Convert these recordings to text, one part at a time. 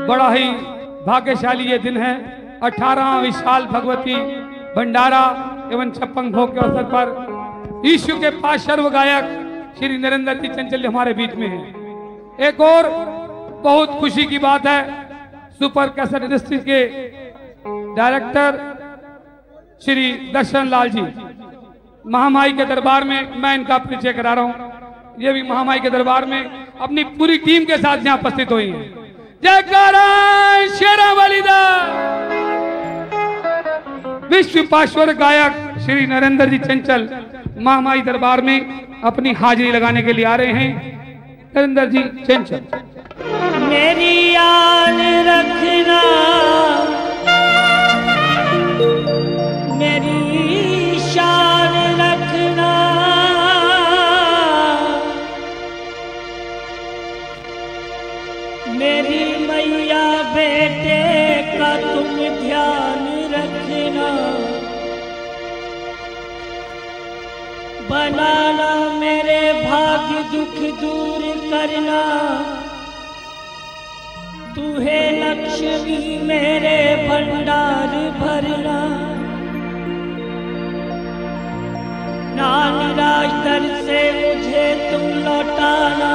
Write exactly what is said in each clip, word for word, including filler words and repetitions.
बड़ा ही भाग्यशाली ये दिन है। अठारह विशाल भगवती भंडारा एवं छप्पन भोग के अवसर पर ईशु के पास सर्व गायक श्री नरेंद्र जी चंचल हमारे बीच में हैं। एक और बहुत खुशी की बात है, सुपर कैसेट इंडस्ट्रीज के डायरेक्टर श्री दर्शन लाल जी महामाई के दरबार में, मैं इनका परिचय करा रहा हूं। ये भी महामाई के दरबार में अपनी पूरी टीम के साथ यहाँ उपस्थित हुई हैं। जयकारा शेरा वालिदा। विश्व पाश्वर गायक श्री नरेंद्र जी चंचल महामाई दरबार में अपनी हाजिरी लगाने के लिए आ रहे हैं। नरेंद्र जी चंचल। मेरी याद रखना, मेरी शान रखना, मेरी मैया बेटे का तुम ध्यान रखना, बनाना मेरे भाग्य दुख दूर करना, तू है लक्ष्मी मेरे भंडार भरना, नानिराज दर से मुझे तुम लौटाना,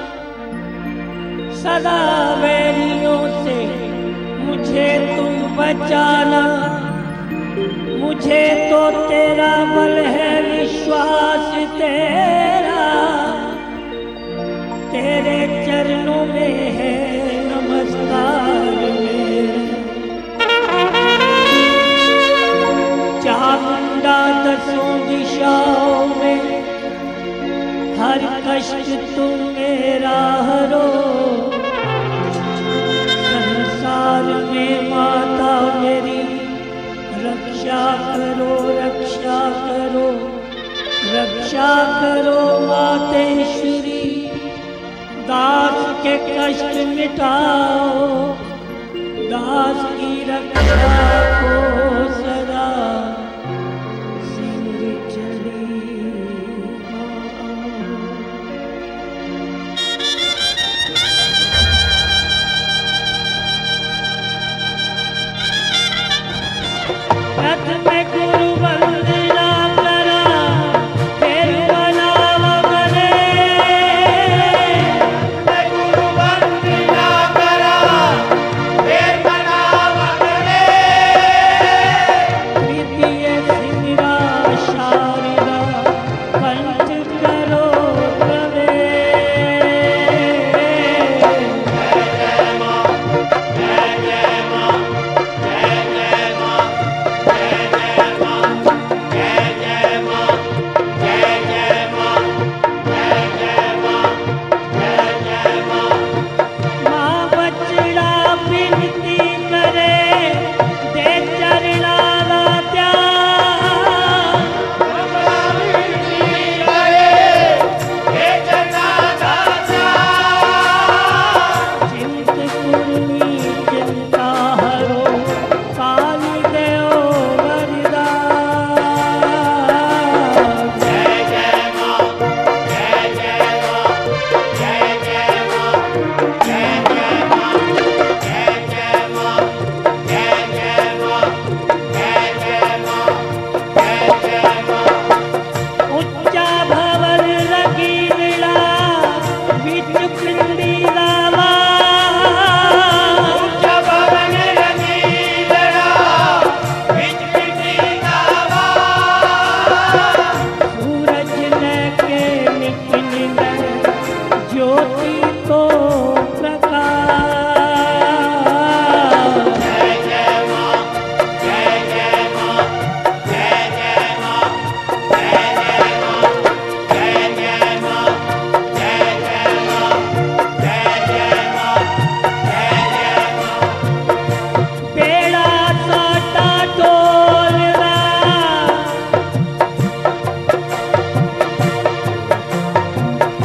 सदा वैरियों से मुझे तुम बचाना, मुझे तो तेरा बल है विश्वास तेरा, तेरे चरणों में है नमस्कार मेरा। चामुंडा दसों दिशाओं में हर कष्ट तुम मेरा हरो, संसार में माता मेरी रक्षा करो, रक्षा करो, रक्षा करो मातेश्वरी, दास के कष्ट मिटाओ, दास की रक्षा को सदा सिर चली रथ में गुरु वंदना करा, फिर बनावा बने, गुरु वंदना करा, फिर बनावा बने, प्रीतिये सिमरा शारदा कंठ करो प्रवेश। जय जय मां, जय जय मां, जय जय मां, जय जय मां, जय जय मां, जय जय मां, जय जय मां, जय जय मां। मां बचड़ा विनती करे, दे चरणा दा त्याग, विनती करे, दे चरणा दा त्याग, चिंत कुर्मी चिंता हरो, काली देओ वरदान। जय जय मां, जय जय मां, जय जय मां, जय जय मां, जय जय मां, जय जय मां, जय जय मां, जय जय मां। उच्चा भवन लगी लीला, बिच पिंडी दावा, उच्चा भवन लगी लीला, बिच पिंडी दावा, सूरज लेके निकली मैं ज्योति को प्रकाश। जय जय मां, जय जय मां, जय जय मां, जय जय मां, जय जय मां, जय जय मां, जय जय मां, जय जय मां। बेड़ा साटा डोलना,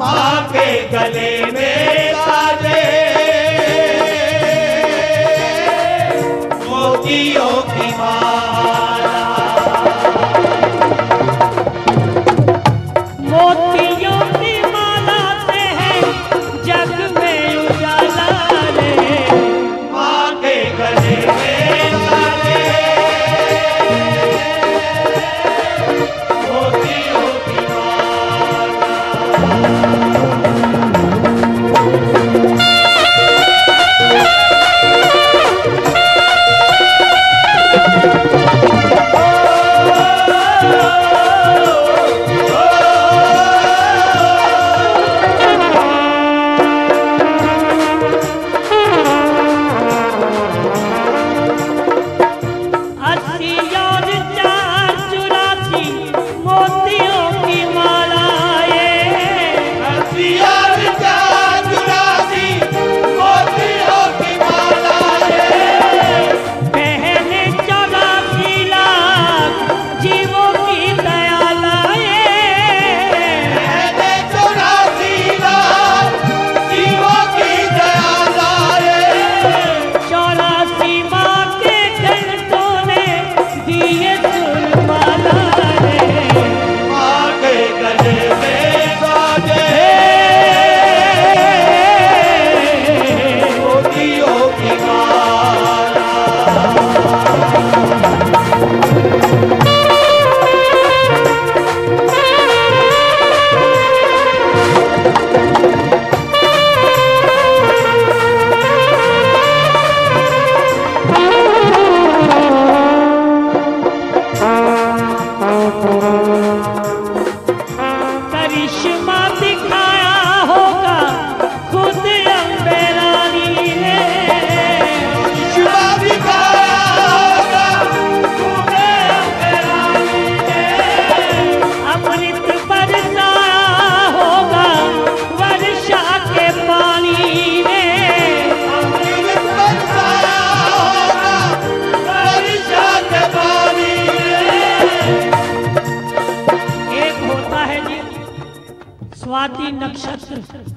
माँ के गले में साजे मोतियों की माला, मोतियों की माला से है जग में उजाला रे। माँ के गले में साजे मोतियों की माला। अस्सी और चार चुरासी मोतियों की माला ये। अस्सी और चार चुरासी मोतियों की माला ये। पहले चौरासी लाख जीवों की दयाला ये। पहले चौरासी लाख जीवों की दयाला ये। चौरासी माँ के घंटों ने दिए सुरमाला रे। माँ के गले में साजे मोतियों की माला। करिश्मा दिखाया होगा खुद अम्बे रानी ने। शिवा दिखाया होगा तुम्हें रानी ने। अमृत बरसाया होगा वर्षा के पानी ने। अमृत बरसाया होगा वर्षा के पानी में। एक होता है जी स्वाति नक्षत्र,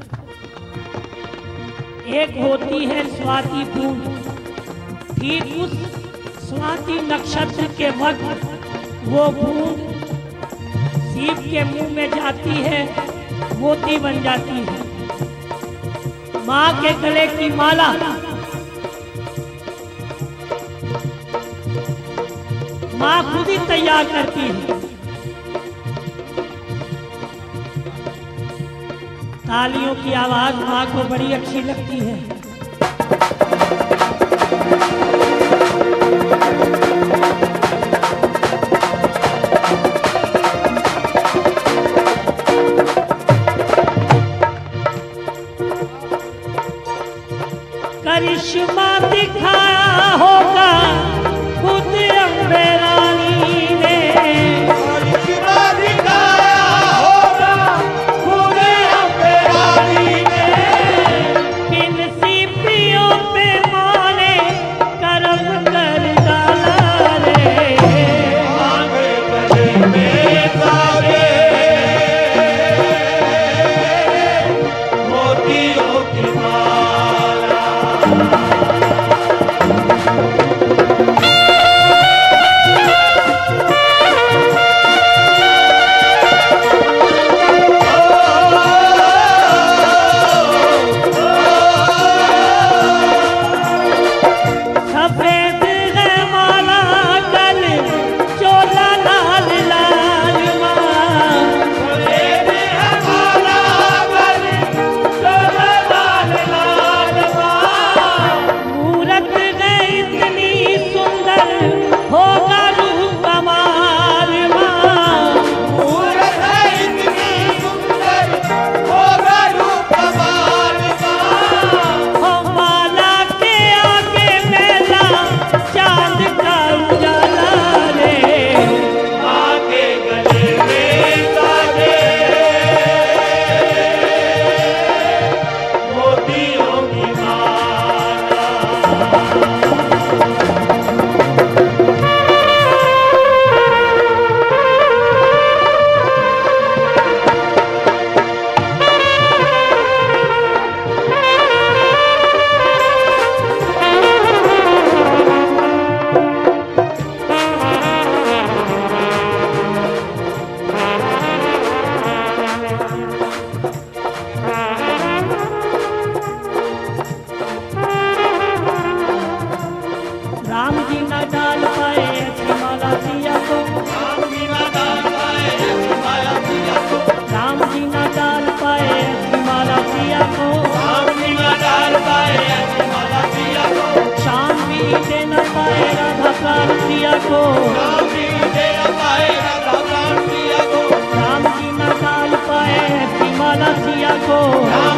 एक होती है स्वाति बूंद। फिर उस स्वाति नक्षत्र के वक्त वो बूंद शिव के मुंह में जाती है, मोती बन जाती है। माँ के गले की माला माँ खुद ही तैयार करती है। तालियों की आवाज माँ को बड़ी अच्छी लगती है। करिश्मा दिखाया होगा खुद अम्बे रानी ने। शिवा दिखाया होगा तुम्हें रानी ने। बिन शिव प्रिया को, शाम भी दे न पाए राधा प्राण प्रिया को, राम भी दे न पाए राधा प्राण प्रिया को, राम जी न डाल पाए ऐसी माला सिया को, राम